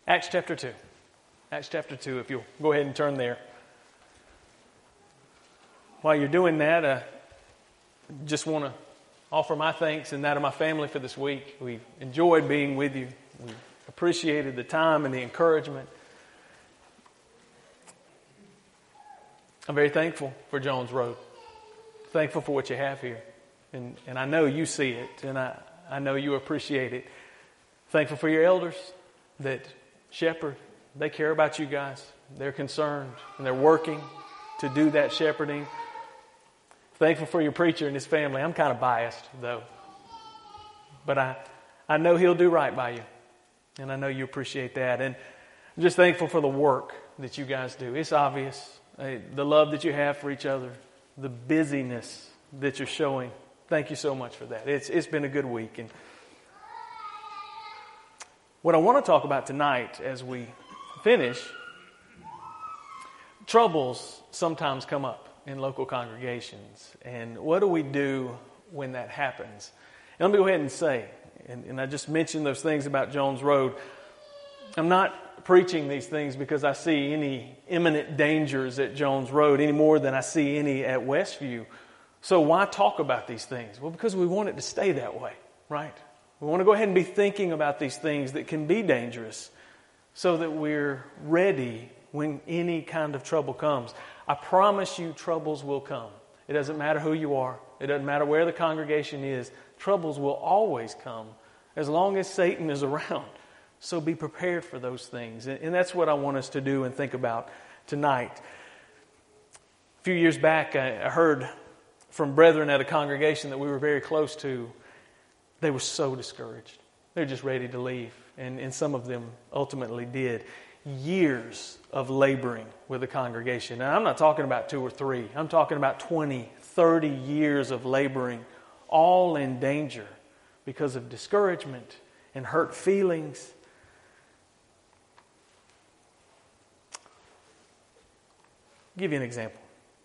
Acts chapter 2. Acts chapter 2, if you'll go ahead and turn there. While you're doing that, I just want to offer my thanks and that of my family for this week. We've enjoyed being with you. We appreciated the time and the encouragement. I'm very thankful for Jones Road. Thankful for what you have here. And I know you see it, and I know you appreciate it. Thankful for your elders that shepherd. They care about you guys. They're concerned, and they're working to do that shepherding. Thankful for your preacher and his family. I'm kind of biased, though. But I know he'll do right by you. And I know you appreciate that. And I'm just thankful for the work that you guys do. It's obvious. The love that you have for each other. The busyness that you're showing. Thank you so much for that. It's been a good week. And what I want to talk about tonight as we finish, troubles sometimes come up in local congregations. And what do we do when that happens? And let me go ahead and say, and I just mentioned those things about Jones Road. I'm not preaching these things because I see any imminent dangers at Jones Road any more than I see any at Westview. So why talk about these things? Well, because we want it to stay that way, right? We want to go ahead and be thinking about these things that can be dangerous so that we're ready when any kind of trouble comes. I promise you troubles will come. It doesn't matter who you are. It doesn't matter where the congregation is. Troubles will always come as long as Satan is around. So be prepared for those things. And that's what I want us to do and think about tonight. A few years back, I heard from brethren at a congregation that we were very close to. They were so discouraged. They're just ready to leave. And some of them ultimately did. Years of laboring with the congregation. And I'm not talking about 2 or 3. I'm talking about 20, 30 years of laboring, all in danger because of discouragement and hurt feelings. I'll give you an example.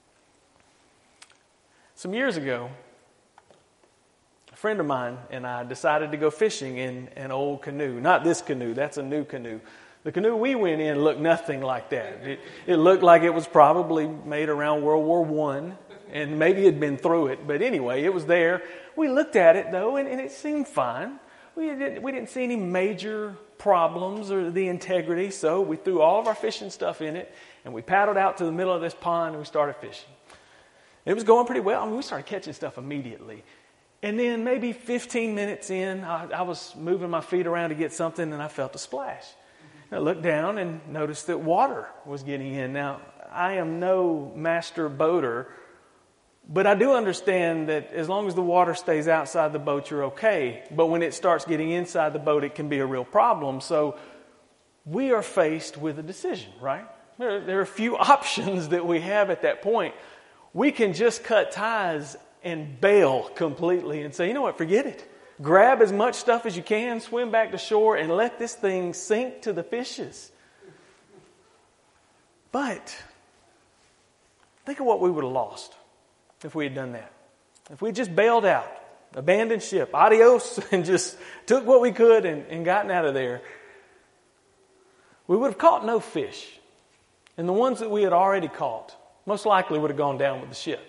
Some years ago, a friend of mine and I decided to go fishing in an old canoe. Not this canoe, that's a new canoe. The canoe we went in looked nothing like that. It looked like it was probably made around World War I, and maybe it had been through it. But anyway, it was there. We looked at it, though, and it seemed fine. We didn't see any major problems or the integrity, so we threw all of our fishing stuff in it, and we paddled out to the middle of this pond, and we started fishing. It was going pretty well. I mean, we started catching stuff immediately. And then maybe 15 minutes in, I was moving my feet around to get something, and I felt a splash. I looked down and noticed that water was getting in. Now, I am no master boater, but I do understand that as long as the water stays outside the boat, you're okay. But when it starts getting inside the boat, it can be a real problem. So we are faced with a decision, right? There are a few options that we have at that point. We can just cut ties and bail completely and say, you know what, forget it. Grab as much stuff as you can, swim back to shore, and let this thing sink to the fishes. But think of what we would have lost if we had done that. If we just bailed out, abandoned ship, adios, and just took what we could and gotten out of there. We would have caught no fish. And the ones that we had already caught most likely would have gone down with the ship.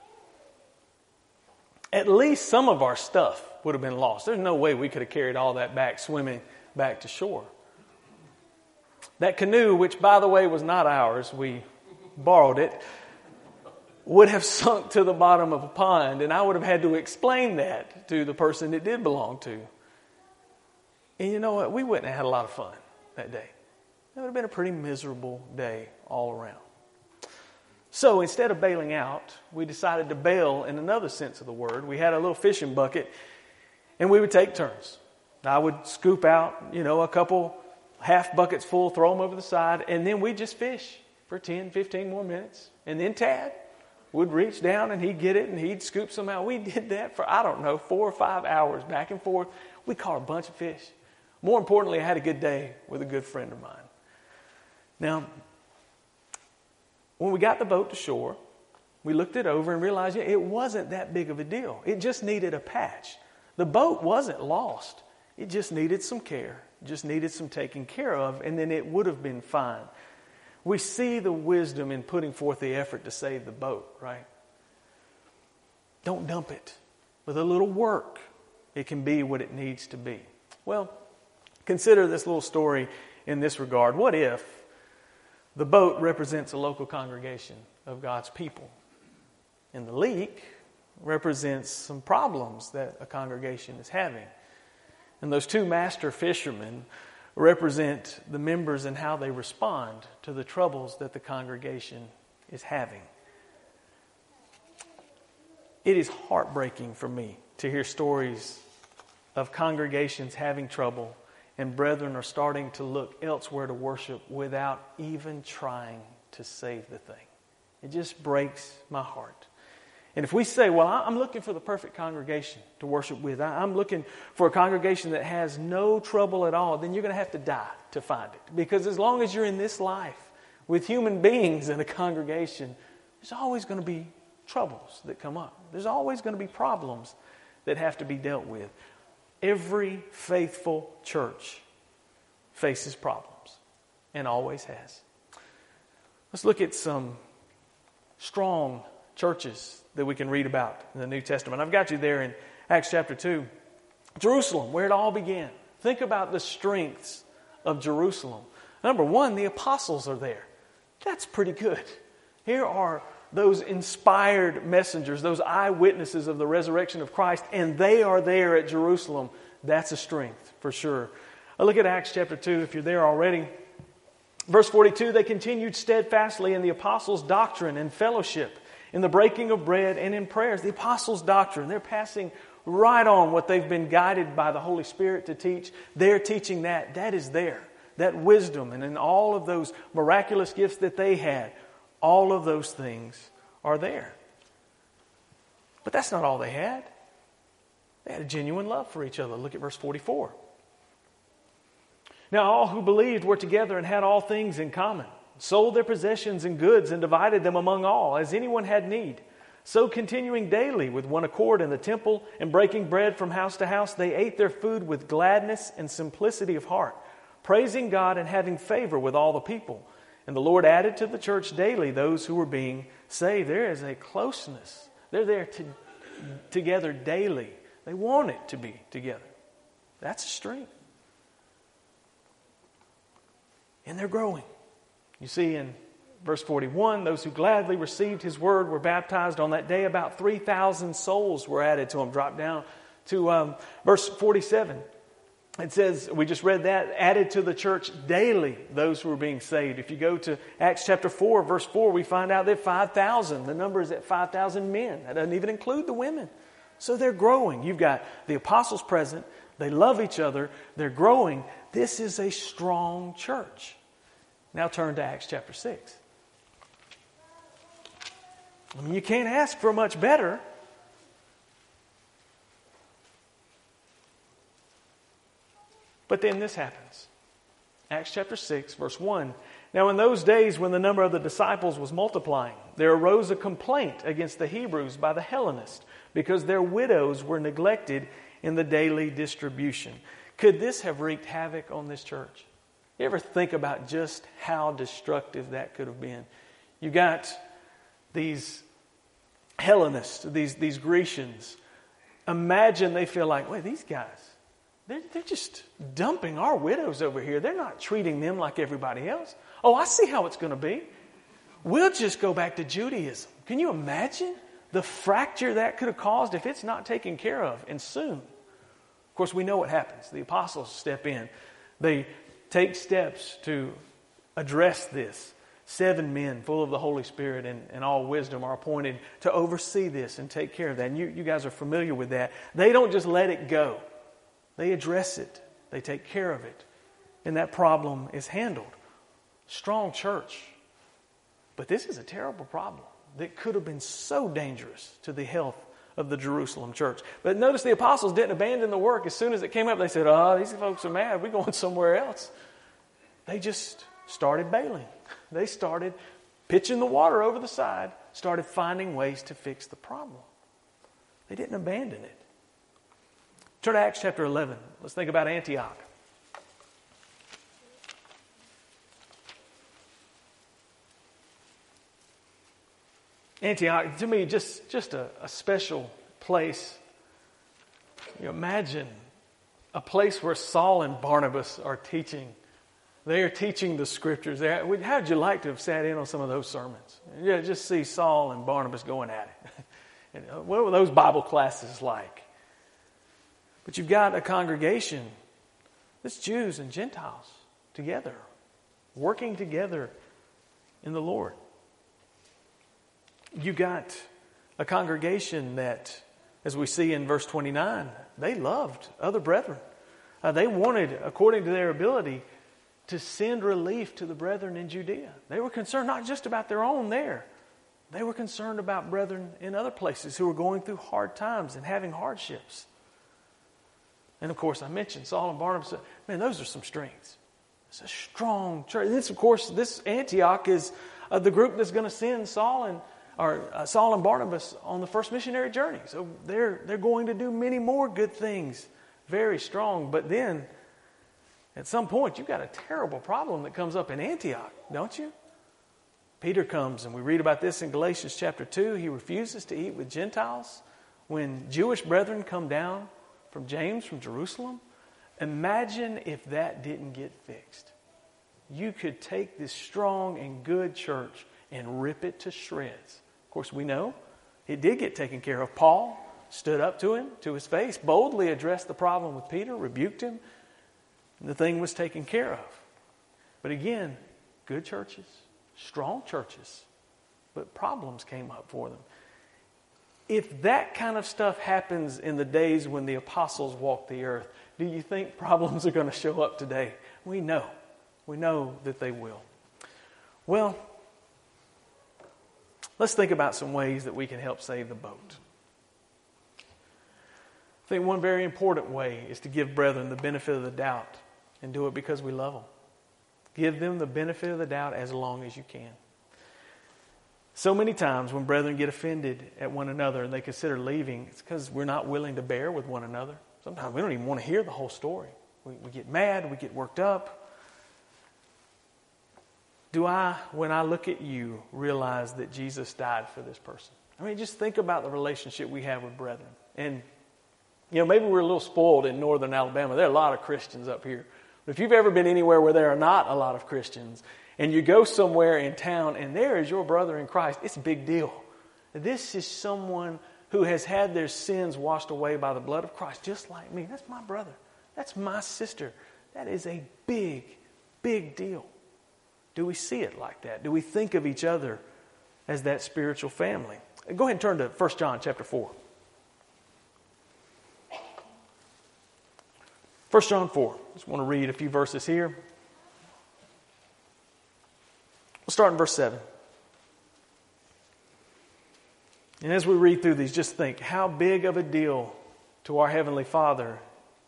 At least some of our stuff would have been lost. There's no way we could have carried all that back swimming back to shore. That canoe, which by the way was not ours, we borrowed it, would have sunk to the bottom of a pond, and I would have had to explain that to the person it did belong to. And you know what? We wouldn't have had a lot of fun that day. It would have been a pretty miserable day all around. So instead of bailing out, we decided to bail in another sense of the word. We had a little fishing bucket, and we would take turns. I would scoop out, a couple half buckets full, throw them over the side, and then we'd just fish for 10, 15 more minutes. And then Tad would reach down, and he'd get it, and he'd scoop some out. We did that for, 4 or 5 hours, back and forth. We caught a bunch of fish. More importantly, I had a good day with a good friend of mine. Now, when we got the boat to shore, we looked it over and realized it wasn't that big of a deal. It just needed a patch. The boat wasn't lost. It just needed some care just needed some taking care of, and then it would have been fine. We see the wisdom in putting forth the effort to save the boat, right? Don't dump it. With a little work, it can be what it needs to be. Well, consider this little story in this regard. What if the boat represents a local congregation of God's people, and the leak represents some problems that a congregation is having? And those two master fishermen represent the members and how they respond to the troubles that the congregation is having. It is heartbreaking for me to hear stories of congregations having trouble and brethren are starting to look elsewhere to worship without even trying to save the thing. It just breaks my heart. And if we say, well, I'm looking for the perfect congregation to worship with, I'm looking for a congregation that has no trouble at all, then you're going to have to die to find it. Because as long as you're in this life with human beings in a congregation, there's always going to be troubles that come up. There's always going to be problems that have to be dealt with. Every faithful church faces problems and always has. Let's look at some strong churches that we can read about in the New Testament. I've got you there in Acts chapter 2. Jerusalem, where it all began. Think about the strengths of Jerusalem. Number one, the apostles are there. That's pretty good. Here are those inspired messengers, those eyewitnesses of the resurrection of Christ, and they are there at Jerusalem. That's a strength for sure. Look at Acts chapter 2 if you're there already. Verse 42, they continued steadfastly in the apostles' doctrine and fellowship, in the breaking of bread and in prayers. The apostles' doctrine, they're passing right on what they've been guided by the Holy Spirit to teach. They're teaching that. That is there. That wisdom and in all of those miraculous gifts that they had, all of those things are there. But that's not all they had. They had a genuine love for each other. Look at verse 44. Now all who believed were together and had all things in common, sold their possessions and goods and divided them among all, as anyone had need. So continuing daily with one accord in the temple and breaking bread from house to house, they ate their food with gladness and simplicity of heart, praising God and having favor with all the people. And the Lord added to the church daily those who were being saved. There is a closeness. They're there together daily. They want it to be together. That's a strength. And they're growing. You see in verse 41, those who gladly received His word were baptized on that day. About 3,000 souls were added to them. Drop down to verse 47. It says, we just read that, added to the church daily those who were being saved. If you go to Acts chapter 4, verse 4, we find out that 5,000. The number is at 5,000 men. That doesn't even include the women. So they're growing. You've got the apostles present. They love each other. They're growing. This is a strong church. Now turn to Acts chapter 6. I mean, you can't ask for much better. But then this happens. Acts chapter 6, verse 1. Now in those days when the number of the disciples was multiplying, there arose a complaint against the Hebrews by the Hellenists, because their widows were neglected in the daily distribution. Could this have wreaked havoc on this church? You ever think about just how destructive that could have been? You got these Hellenists, these Grecians. Imagine they feel like, wait, these guys, they're just dumping our widows over here. They're not treating them like everybody else. Oh, I see how it's going to be. We'll just go back to Judaism. Can you imagine the fracture that could have caused if it's not taken care of, and soon? Of course, we know what happens. The apostles step in. They take steps to address this. 7 men full of the Holy Spirit and all wisdom are appointed to oversee this and take care of that. And you guys are familiar with that. They don't just let it go. They address it. They take care of it. And that problem is handled. Strong church. But this is a terrible problem that could have been so dangerous to the health of the Jerusalem church. But notice the apostles didn't abandon the work. As soon as it came up, they said, these folks are mad. We're going somewhere else. They just started bailing. They started pitching the water over the side, started finding ways to fix the problem. They didn't abandon it. Turn to Acts chapter 11. Let's think about Antioch. Antioch, to me, just a special place. Imagine a place where Saul and Barnabas are teaching. They are teaching the Scriptures. How'd you like to have sat in on some of those sermons? Yeah, just see Saul and Barnabas going at it. What were those Bible classes like? But you've got a congregation that's Jews and Gentiles together, working together in the Lord. You got a congregation that, as we see in verse 29, they loved other brethren. They wanted, according to their ability, to send relief to the brethren in Judea. They were concerned not just about their own there. They were concerned about brethren in other places who were going through hard times and having hardships. And of course, I mentioned Saul and Barnabas. Man, those are some strengths. It's a strong church. This Antioch is the group that's going to send Saul and Barnabas on the first missionary journey. So they're going to do many more good things, very strong. But then, at some point, you've got a terrible problem that comes up in Antioch, don't you? Peter comes, and we read about this in Galatians chapter 2. He refuses to eat with Gentiles. When Jewish brethren come down from James, from Jerusalem, imagine if that didn't get fixed. You could take this strong and good church and rip it to shreds. Of course, we know it did get taken care of. Paul stood up to him, to his face, boldly addressed the problem with Peter, rebuked him, and the thing was taken care of. But again, good churches, strong churches, but problems came up for them. If that kind of stuff happens in the days when the apostles walked the earth, do you think problems are going to show up today? We know. We know that they will. Well, let's think about some ways that we can help save the boat. I think one very important way is to give brethren the benefit of the doubt and do it because we love them. Give them the benefit of the doubt as long as you can. So many times when brethren get offended at one another and they consider leaving, it's because we're not willing to bear with one another. Sometimes we don't even want to hear the whole story. We get mad, we get worked up. Do I, when I look at you, realize that Jesus died for this person? I mean, just think about the relationship we have with brethren. And, maybe we're a little spoiled in northern Alabama. There are a lot of Christians up here. But if you've ever been anywhere where there are not a lot of Christians, and you go somewhere in town and there is your brother in Christ, it's a big deal. This is someone who has had their sins washed away by the blood of Christ, just like me. That's my brother. That's my sister. That is a big, big deal. Do we see it like that? Do we think of each other as that spiritual family? Go ahead and turn to 1 John chapter 4. 1 John 4. Just want to read a few verses here. We'll start in verse 7. And as we read through these, just think how big of a deal to our Heavenly Father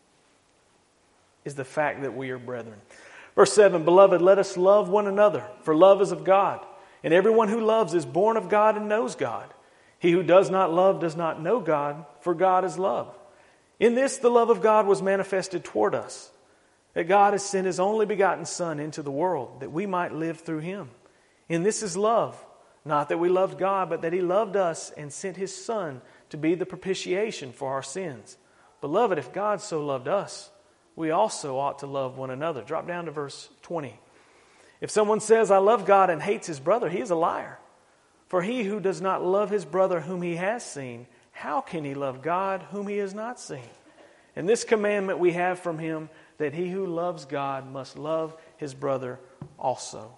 is the fact that we are brethren. Verse 7, Beloved, let us love one another, for love is of God. And everyone who loves is born of God and knows God. He who does not love does not know God, for God is love. In this the love of God was manifested toward us, that God has sent His only begotten Son into the world, that we might live through Him. In this is love, not that we loved God, but that He loved us and sent His Son to be the propitiation for our sins. Beloved, if God so loved us, we also ought to love one another. Drop down to verse 20. If someone says, I love God and hates his brother, he is a liar. For he who does not love his brother whom he has seen, how can he love God whom he has not seen? And this commandment we have from Him, that he who loves God must love his brother also.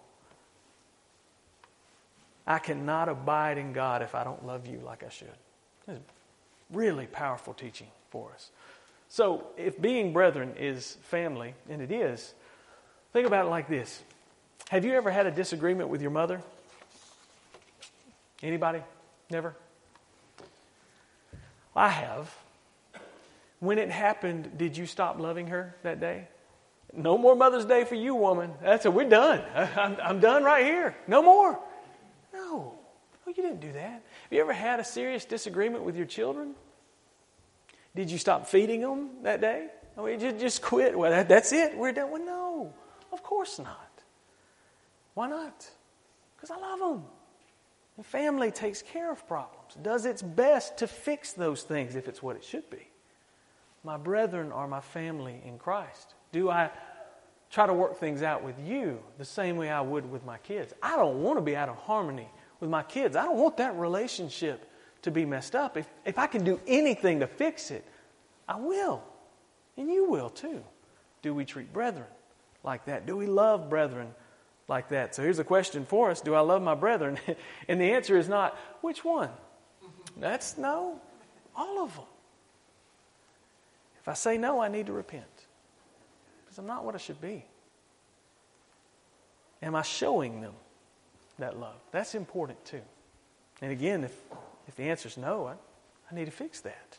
I cannot abide in God if I don't love you like I should. It's really powerful teaching for us. So, if being brethren is family, and it is, think about it like this. Have you ever had a disagreement with your mother? Anybody? Never? I have. When it happened, did you stop loving her that day? No more Mother's Day for you, woman. We're done. I'm done right here. No more. No, you didn't do that. Have you ever had a serious disagreement with your children? Did you stop feeding them that day? I mean, just quit. Well, that's it. We're done. Well, no, of course not. Why not? Because I love them. Family takes care of problems, does its best to fix those things if it's what it should be. My brethren are my family in Christ. Do I try to work things out with you the same way I would with my kids? I don't want to be out of harmony with my kids. I don't want that relationship to be messed up. If I can do anything to fix it, I will. And you will too. Do we treat brethren like that? Do we love brethren like that? So here's a question for us. Do I love my brethren? And the answer is not, which one? That's no, all of them. If I say no, I need to repent. Because I'm not what I should be. Am I showing them that love? That's important too. And again, if the answer is no, I need to fix that.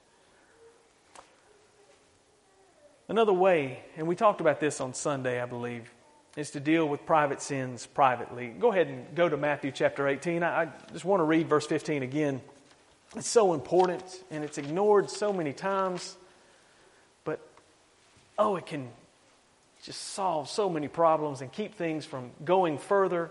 Another way, and we talked about this on Sunday, I believe, is to deal with private sins privately. Go ahead and go to Matthew chapter 18. I just want to read verse 15 again. It's so important, and it's ignored so many times. But, it can just solve so many problems and keep things from going further.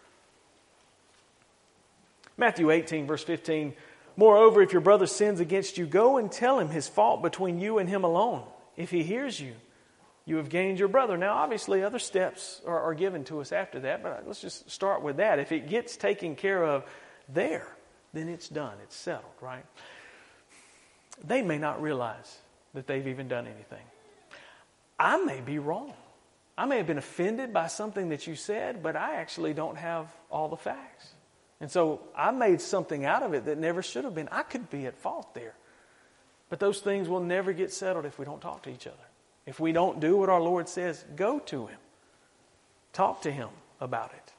Matthew 18, verse 15. Moreover, if your brother sins against you, go and tell him his fault between you and him alone. If he hears you, you have gained your brother. Now, obviously, other steps are given to us after that, but let's just start with that. If it gets taken care of there, then it's done. It's settled, right? They may not realize that they've even done anything. I may be wrong. I may have been offended by something that you said, but I actually don't have all the facts. And so I made something out of it that never should have been. I could be at fault there. But those things will never get settled if we don't talk to each other. If we don't do what our Lord says, go to Him. Talk to Him about it.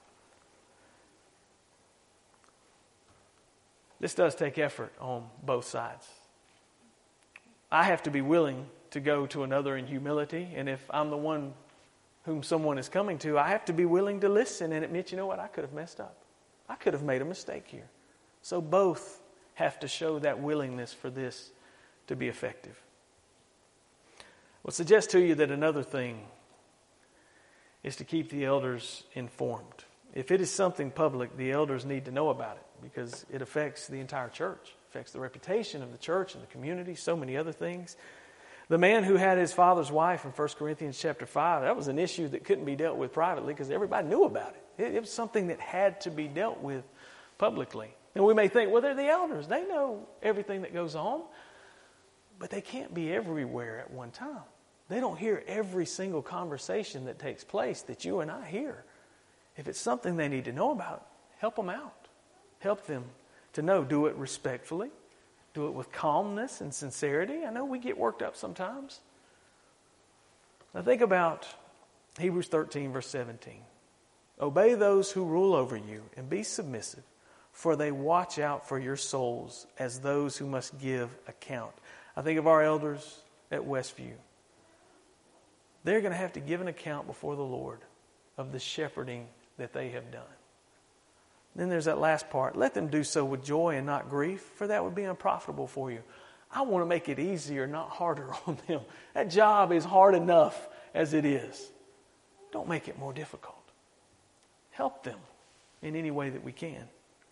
This does take effort on both sides. I have to be willing to go to another in humility. And if I'm the one whom someone is coming to, I have to be willing to listen and admit, you know what, I could have messed up. I could have made a mistake here. So both have to show that willingness for this to be effective. I'll suggest to you that another thing is to keep the elders informed. If it is something public, the elders need to know about it because it affects the entire church, affects the reputation of the church and the community, so many other things. The man who had his father's wife in 1 Corinthians chapter 5, that was an issue that couldn't be dealt with privately because everybody knew about it. It was something that had to be dealt with publicly. And we may think, well, they're the elders. They know everything that goes on. But they can't be everywhere at one time. They don't hear every single conversation that takes place that you and I hear. If it's something they need to know about, help them out. Help them to know. Do it respectfully. Do it with calmness and sincerity. I know we get worked up sometimes. Now think about Hebrews 13, verse 17. Obey those who rule over you and be submissive, for they watch out for your souls as those who must give account. I think of our elders at Westview. They're going to have to give an account before the Lord of the shepherding that they have done. Then there's that last part. Let them do so with joy and not grief, for that would be unprofitable for you. I want to make it easier, not harder on them. That job is hard enough as it is. Don't make it more difficult. Help them in any way that we can.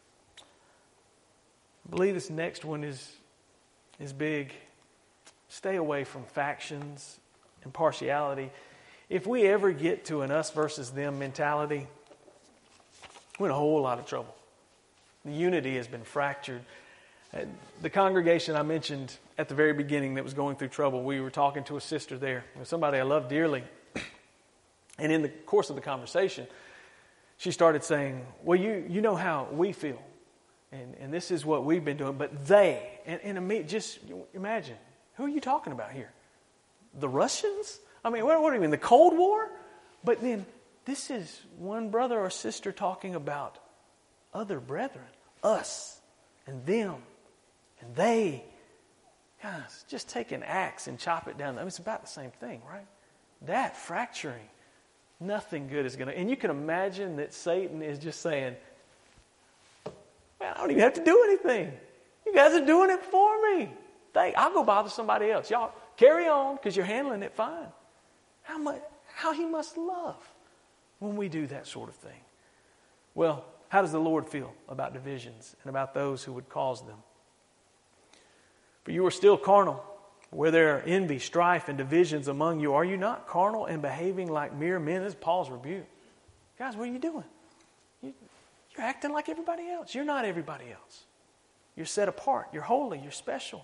I believe this next one is big. Stay away from factions and partiality. If we ever get to an us versus them mentality, we're in a whole lot of trouble. The unity has been fractured. The congregation I mentioned at the very beginning that was going through trouble, we were talking to a sister there, somebody I love dearly. And in the course of the conversation, she started saying, well, you know how we feel. And this is what we've been doing. But they, and just imagine, who are you talking about here? The Russians? I mean, what do you mean, the Cold War? But then this is one brother or sister talking about other brethren, us and them and they. Guys, just take an axe and chop it down. I mean, it's about the same thing, right? That fracturing, nothing good is going to... And you can imagine that Satan is just saying, well, I don't even have to do anything. You guys are doing it for me. I'll go bother somebody else. Y'all carry on because you're handling it fine. How he must love when we do that sort of thing. Well, How does the Lord feel about divisions and about those who would cause them? For you are still carnal, where there are envy, strife, and divisions among you. Are you not carnal and behaving like mere men? This is Paul's rebuke. Guys, what are you doing? You're acting like everybody else. You're not everybody else. You're set apart. You're holy. You're special.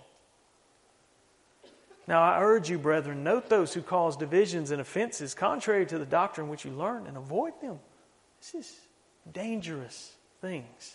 Now I urge you, brethren, note those who cause divisions and offenses contrary to the doctrine which you learned, and avoid them. This is dangerous things.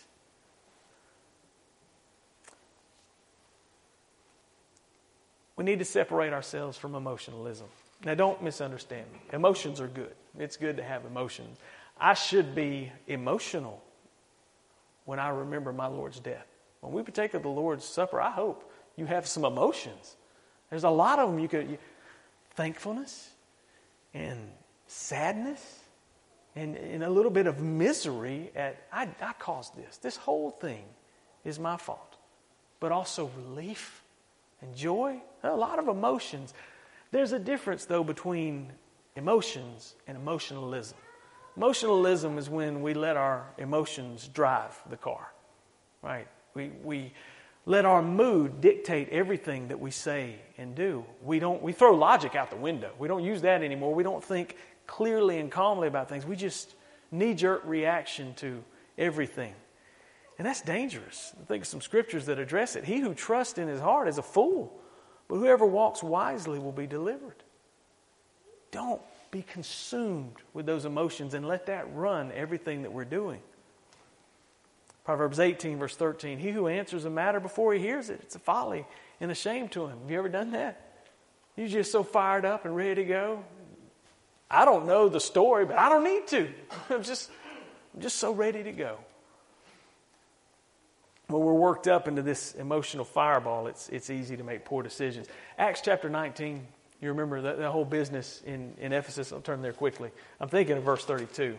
We need to separate ourselves from emotionalism. Now, don't misunderstand me. Emotions are good. It's good to have emotions. I should be emotional when I remember my Lord's death. When we partake of the Lord's Supper, I hope you have some emotions. There's a lot of them. Thankfulness and sadness and a little bit of misery at, I caused this. This whole thing is my fault. But also relief and joy. A lot of emotions. There's a difference, though, between emotions and emotionalism. Emotionalism is when we let our emotions drive the car, right? We let our mood dictate everything that we say and do. We throw logic out the window. We don't use that anymore. We don't think clearly and calmly about things. We just knee-jerk reaction to everything. And that's dangerous. I think of some scriptures that address it. He who trusts in his heart is a fool, but whoever walks wisely will be delivered. Don't be consumed with those emotions and let that run everything that we're doing. Proverbs 18, verse 13, he who answers a matter before he hears it, it's a folly and a shame to him. Have you ever done that? You're just so fired up and ready to go. I don't know the story, but I don't need to. I'm just so ready to go. When we're worked up into this emotional fireball, it's easy to make poor decisions. Acts chapter 19, you remember that whole business in Ephesus. I'll turn there quickly. I'm thinking of verse 32.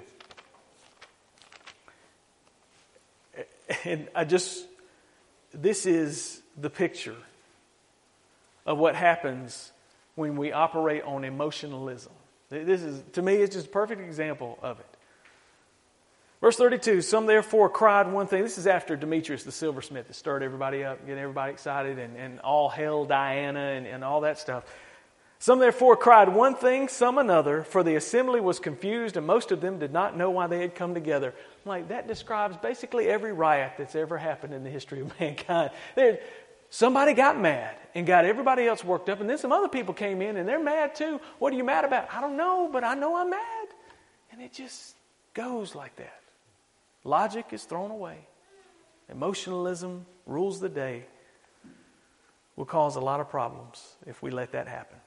And this is the picture of what happens when we operate on emotionalism. This is, to me, it's just a perfect example of it. Verse 32, some therefore cried one thing. This is after Demetrius the silversmith has stirred everybody up, getting everybody excited, and all hail Diana and all that stuff. Some therefore cried one thing, some another, for the assembly was confused, and most of them did not know why they had come together. I'm like, that describes basically every riot that's ever happened in the history of mankind. Somebody got mad and got everybody else worked up, and then some other people came in and they're mad too. What are you mad about? I don't know, but I know I'm mad. And it just goes like that. Logic is thrown away. Emotionalism rules the day. Will cause a lot of problems if we let that happen.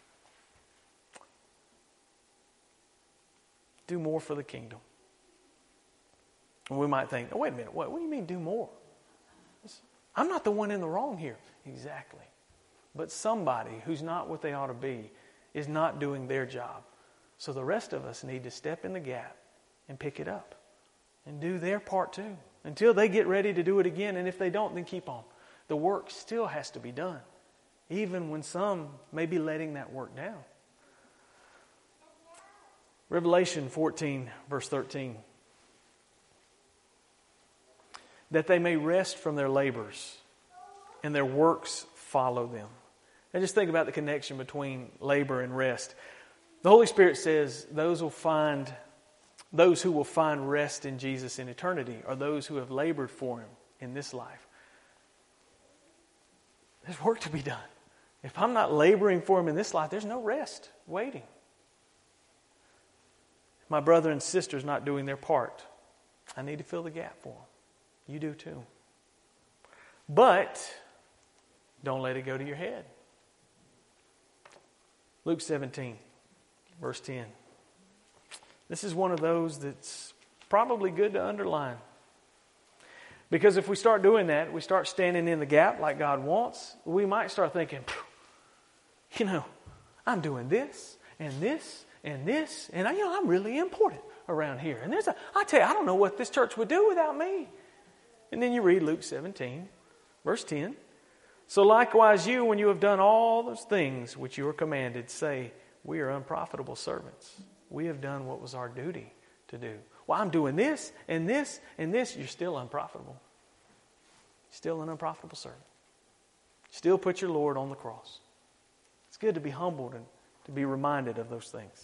Do more for the kingdom. And we might think, oh, wait a minute, what do you mean do more? I'm not the one in the wrong here. Exactly. But somebody who's not what they ought to be is not doing their job. So the rest of us need to step in the gap and pick it up and do their part too until they get ready to do it again. And if they don't, then keep on. The work still has to be done, even when some may be letting that work down. Revelation 14, verse 13. That they may rest from their labors and their works follow them. And just think about the connection between labor and rest. The Holy Spirit says those who will find rest in Jesus in eternity are those who have labored for Him in this life. There's work to be done. If I'm not laboring for Him in this life, there's no rest waiting. My brother and sister's not doing their part. I need to fill the gap for them. You do too. But don't let it go to your head. Luke 17, verse 10. This is one of those that's probably good to underline. Because if we start doing that, we start standing in the gap like God wants, we might start thinking, I'm doing this and this and this, and I'm really important around here. And I tell you, I don't know what this church would do without me. And then you read Luke 17, verse 10. So likewise you, when you have done all those things which you are commanded, say, we are unprofitable servants. We have done what was our duty to do. well, I'm doing this and this and this, you're still unprofitable. Still an unprofitable servant. Still put your Lord on the cross. It's good to be humbled and to be reminded of those things.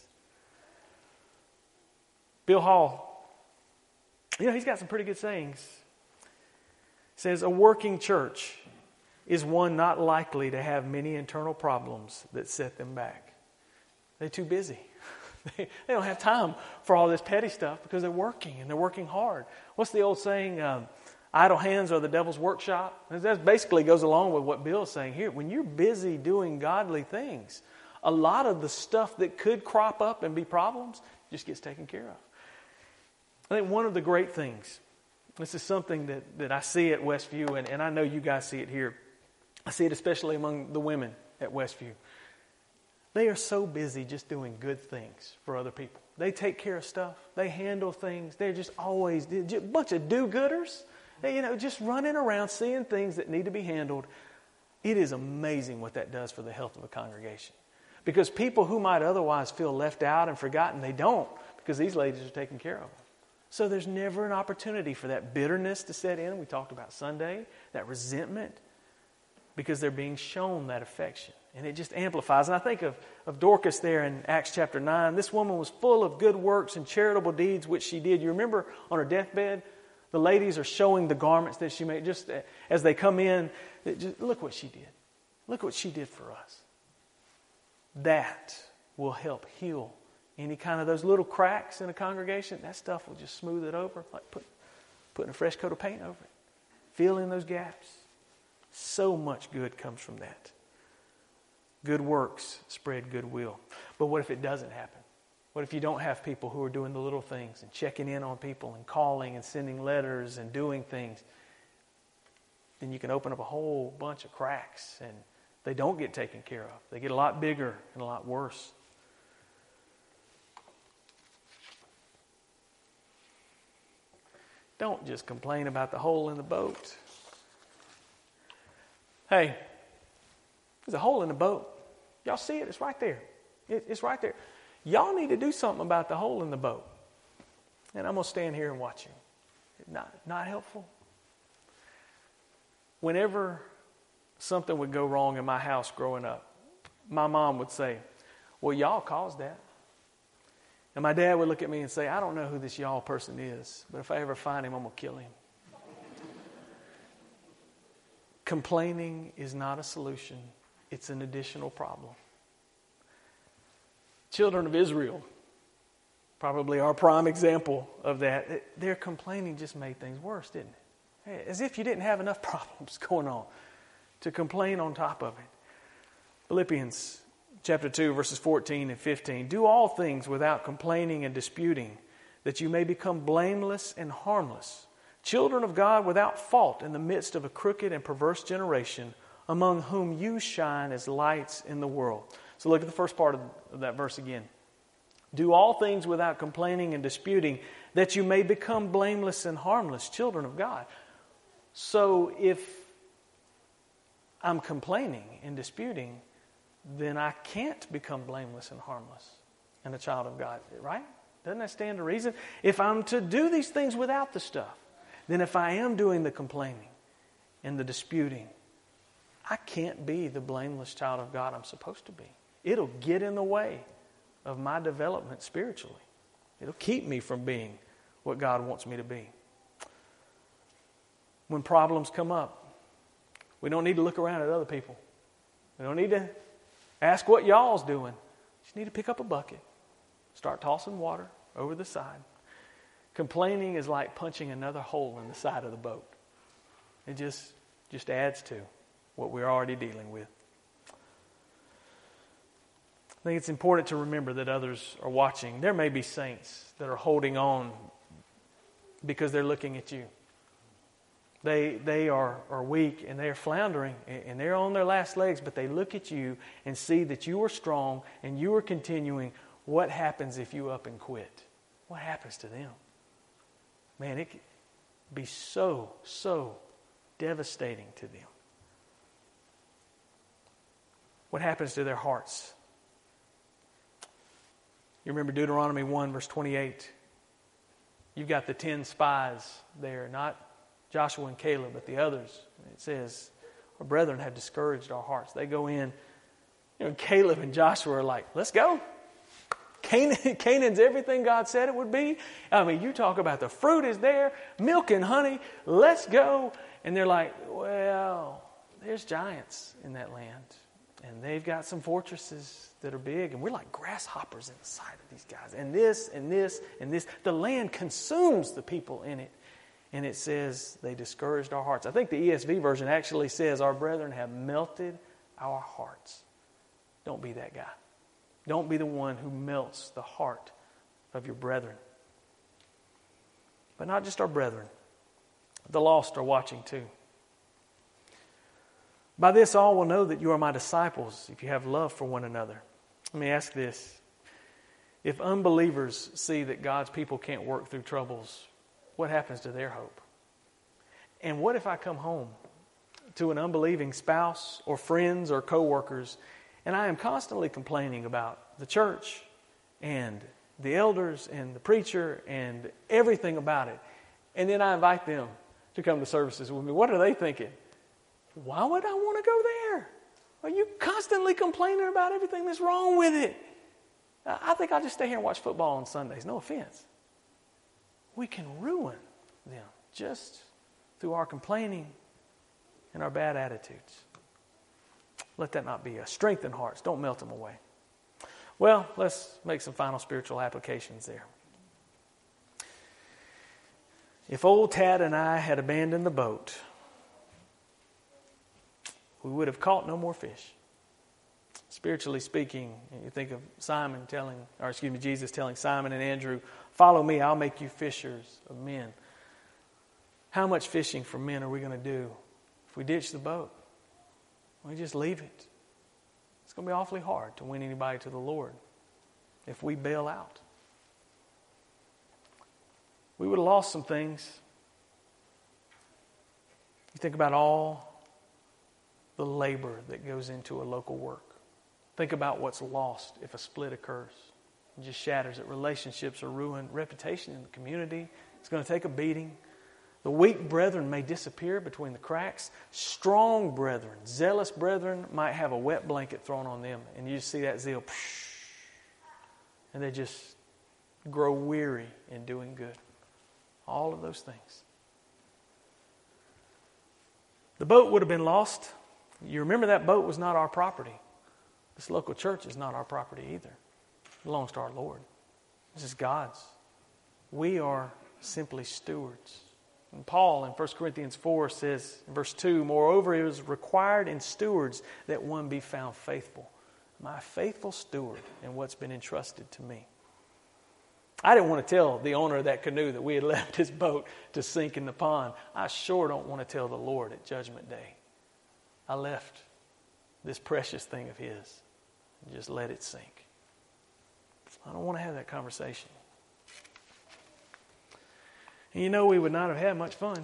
Bill Hall, he's got some pretty good sayings. He says, a working church is one not likely to have many internal problems that set them back. They're too busy. They don't have time for all this petty stuff because they're working and they're working hard. What's the old saying? Idle hands are the devil's workshop. That basically goes along with what Bill's saying here. When you're busy doing godly things, a lot of the stuff that could crop up and be problems just gets taken care of. I think one of the great things, this is something that I see at Westview, and I know you guys see it here. I see it especially among the women at Westview. They are so busy just doing good things for other people. They take care of stuff. They handle things. They're just always a bunch of do-gooders. Just running around seeing things that need to be handled. It is amazing what that does for the health of a congregation. Because people who might otherwise feel left out and forgotten, they don't, because these ladies are taking care of them. So there's never an opportunity for that bitterness to set in. We talked about Sunday, that resentment, because they're being shown that affection. And it just amplifies. And I think of Dorcas there in Acts chapter 9. This woman was full of good works and charitable deeds, which she did. You remember on her deathbed, the ladies are showing the garments that she made. Just as they come in, look what she did. Look what she did for us. That will help heal any kind of those little cracks in a congregation. That stuff will just smooth it over, like putting a fresh coat of paint over it. Filling those gaps. So much good comes from that. Good works spread goodwill. But what if it doesn't happen? What if you don't have people who are doing the little things and checking in on people and calling and sending letters and doing things? Then you can open up a whole bunch of cracks and they don't get taken care of. They get a lot bigger and a lot worse. Don't just complain about the hole in the boat. Hey, there's a hole in the boat. Y'all see it? It's right there. It's right there. Y'all need to do something about the hole in the boat. And I'm going to stand here and watch you. Not helpful. Whenever something would go wrong in my house growing up, my mom would say, well, y'all caused that. And my dad would look at me and say, I don't know who this y'all person is, but if I ever find him, I'm going to kill him. Complaining is not a solution. It's an additional problem. Children of Israel probably are a prime example of that. Their complaining just made things worse, didn't it? As if you didn't have enough problems going on to complain on top of it. Philippians chapter 2, verses 14 and 15. Do all things without complaining and disputing, that you may become blameless and harmless, children of God without fault in the midst of a crooked and perverse generation, among whom you shine as lights in the world. So look at the first part of that verse again. Do all things without complaining and disputing, that you may become blameless and harmless, children of God. So if I'm complaining and disputing, then I can't become blameless and harmless and a child of God, right? Doesn't that stand to reason? If I'm to do these things without the stuff, then if I am doing the complaining and the disputing, I can't be the blameless child of God I'm supposed to be. It'll get in the way of my development spiritually. It'll keep me from being what God wants me to be. When problems come up, we don't need to look around at other people. We don't need to ask what y'all's doing. You just need to pick up a bucket, start tossing water over the side. Complaining is like punching another hole in the side of the boat. It just adds to what we're already dealing with. I think it's important to remember that others are watching. There may be saints that are holding on because they're looking at you. They are weak and they are floundering and they're on their last legs, but they look at you and see that you are strong and you are continuing. What happens if you up and quit? What happens to them? Man, it could be so devastating to them. What happens to their hearts? You remember Deuteronomy 1, verse 28. You've got the 10 spies there, not Joshua and Caleb, but the others. It says, our brethren have discouraged our hearts. They go in. Caleb and Joshua are like, let's go. Canaan's everything God said it would be. I mean, you talk about the fruit is there, milk and honey, let's go. And they're like, well, there's giants in that land. And they've got some fortresses that are big. And we're like grasshoppers in the sight of these guys. And this, and this, and this. The land consumes the people in it. And it says they discouraged our hearts. I think the ESV version actually says, our brethren have melted our hearts. Don't be that guy. Don't be the one who melts the heart of your brethren. But not just our brethren. The lost are watching too. By this all will know that you are my disciples, if you have love for one another. Let me ask this. If unbelievers see that God's people can't work through troubles, what happens to their hope? And what if I come home to an unbelieving spouse or friends or coworkers, and I am constantly complaining about the church and the elders and the preacher and everything about it, and then I invite them to come to services with me? What are they thinking? Why would I want to go there? Are you constantly complaining about everything that's wrong with it? I think I'll just stay here and watch football on Sundays. No offense. We can ruin them just through our complaining and our bad attitudes. Let that not be us. Strengthen hearts. Don't melt them away. Well, let's make some final spiritual applications there. If old Tad and I had abandoned the boat, we would have caught no more fish. Spiritually speaking, you think of Jesus telling Simon and Andrew, follow me, I'll make you fishers of men. How much fishing for men are we going to do if we ditch the boat? We just leave it. It's going to be awfully hard to win anybody to the Lord if we bail out. We would have lost some things. You think about all the labor that goes into a local work. Think about what's lost if a split occurs. It just shatters it. Relationships are ruined. Reputation in the community is going to take a beating. The weak brethren may disappear between the cracks. Strong brethren, zealous brethren might have a wet blanket thrown on them. And you just see that zeal. And they just grow weary in doing good. All of those things. The boat would have been lost. You remember that boat was not our property. This local church is not our property either. It belongs to our Lord. This is God's. We are simply stewards. And Paul in 1 Corinthians 4 says, in verse 2, moreover, it was required in stewards that one be found faithful. My faithful steward in what's been entrusted to me. I didn't want to tell the owner of that canoe that we had left his boat to sink in the pond. I sure don't want to tell the Lord at Judgment Day, I left this precious thing of His and just let it sink. I don't want to have that conversation. And we would not have had much fun.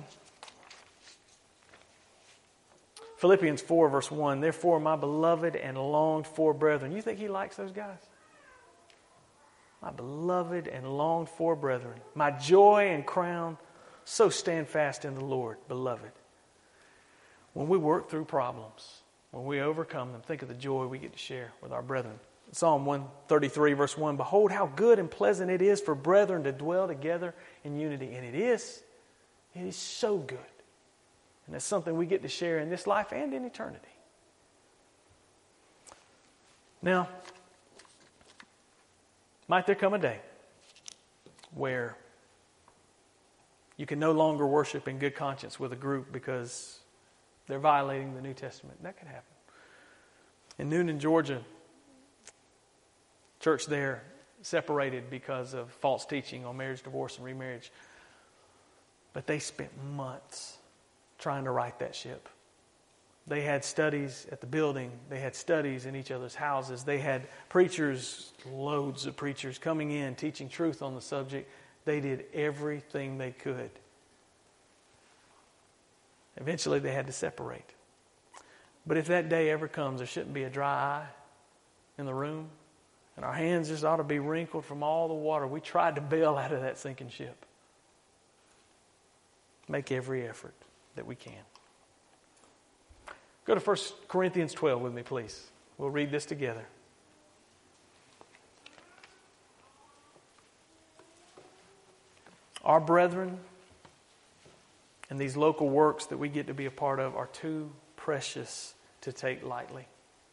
Philippians 4 verse 1, therefore my beloved and longed for brethren. You think He likes those guys? My beloved and longed for brethren, my joy and crown, so stand fast in the Lord, beloved. When we work through problems, when we overcome them, think of the joy we get to share with our brethren. Psalm 133 verse 1, behold how good and pleasant it is for brethren to dwell together in unity. And it is so good. And that's something we get to share in this life and in eternity. Now, might there come a day where you can no longer worship in good conscience with a group because they're violating the New Testament? That could happen. In Noonan, Georgia, church there separated because of false teaching on marriage, divorce, and remarriage. But they spent months trying to right that ship. They had studies at the building. They had studies in each other's houses. They had preachers, loads of preachers coming in, teaching truth on the subject. They did everything they could. Eventually they had to separate. But if that day ever comes, there shouldn't be a dry eye in the room. And our hands just ought to be wrinkled from all the water. We tried to bail out of that sinking ship. make every effort that we can. Go to 1 Corinthians 12 with me, please. We'll read this together. Our brethren and these local works that we get to be a part of are too precious to take lightly.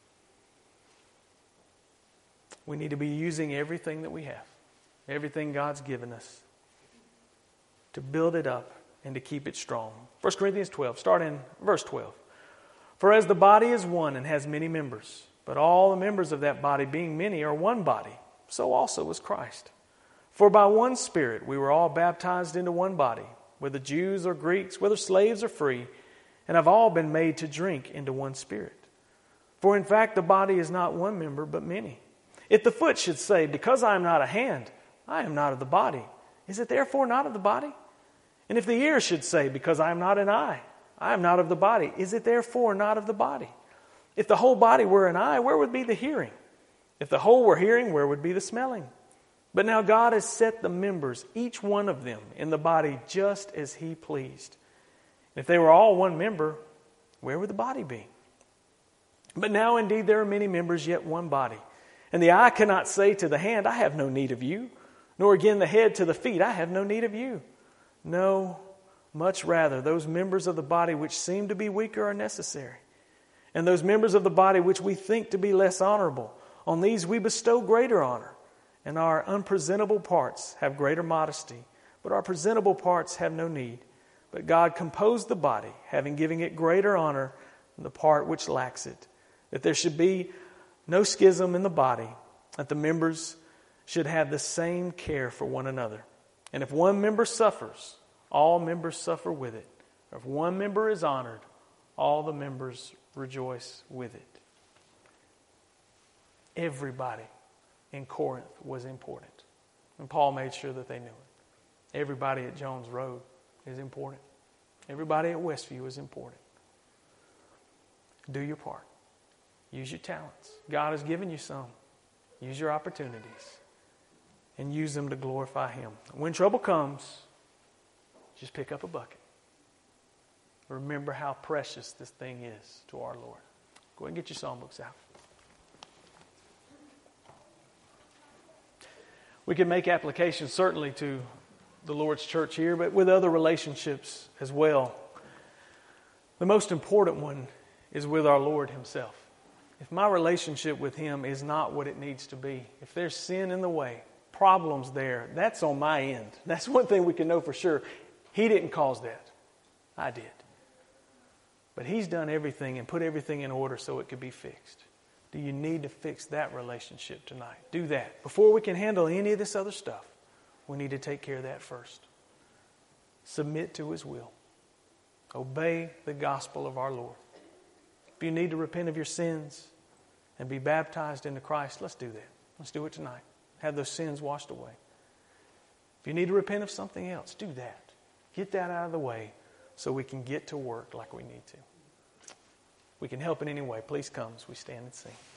We need to be using everything that we have, everything God's given us, to build it up and to keep it strong. 1 Corinthians 12, start in verse 12. For as the body is one and has many members, but all the members of that body being many are one body, so also is Christ. For by one Spirit we were all baptized into one body, whether Jews or Greeks, whether slaves or free, and have all been made to drink into one Spirit. For in fact the body is not one member, but many. If the foot should say, because I am not a hand, I am not of the body, is it therefore not of the body? And if the ear should say, because I am not an eye, I am not of the body, is it therefore not of the body? If the whole body were an eye, where would be the hearing? If the whole were hearing, where would be the smelling? But now God has set the members, each one of them, in the body just as He pleased. If they were all one member, where would the body be? But now indeed there are many members, yet one body. And the eye cannot say to the hand, I have no need of you, nor again the head to the feet, I have no need of you. No, much rather, those members of the body which seem to be weaker are necessary. And those members of the body which we think to be less honorable, on these we bestow greater honor. And our unpresentable parts have greater modesty, but our presentable parts have no need. But God composed the body, having given it greater honor than the part which lacks it, that there should be no schism in the body, that the members should have the same care for one another. And if one member suffers, all members suffer with it. Or if one member is honored, all the members rejoice with it. Everybody in Corinth was important. And Paul made sure that they knew it. Everybody at Jones Road is important. Everybody at Westview is important. Do your part. Use your talents. God has given you some. Use your opportunities. And use them to glorify Him. When trouble comes, just pick up a bucket. Remember how precious this thing is to our Lord. Go ahead and get your songbooks out. We can make applications certainly to the Lord's church here, but with other relationships as well. The most important one is with our Lord Himself. If my relationship with Him is not what it needs to be, if there's sin in the way, problems there, that's on my end. That's one thing we can know for sure. He didn't cause that. I did. But He's done everything and put everything in order so it could be fixed. Do you need to fix that relationship tonight? Do that. Before we can handle any of this other stuff, we need to take care of that first. Submit to His will. Obey the gospel of our Lord. If you need to repent of your sins and be baptized into Christ, let's do that. Let's do it tonight. Have those sins washed away. If you need to repent of something else, do that. Get that out of the way so we can get to work like we need to. We can help in any way. Please come as we stand and sing.